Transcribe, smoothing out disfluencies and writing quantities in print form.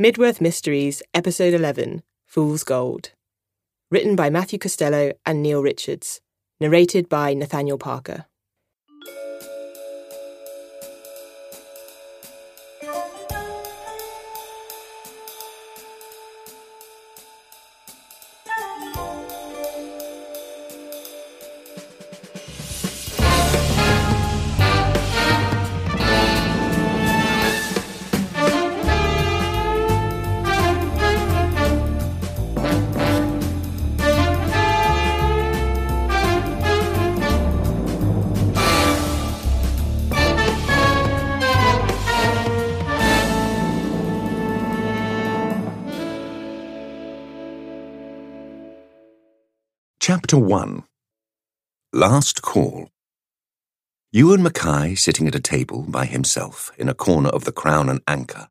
Midworth Mysteries, Episode 11, Fool's Gold. Written by Matthew Costello and Neil Richards. Narrated by Nathaniel Parker. Chapter 1. Last Call. Ewan Mackay, sitting at a table by himself in a corner of the Crown and Anchor,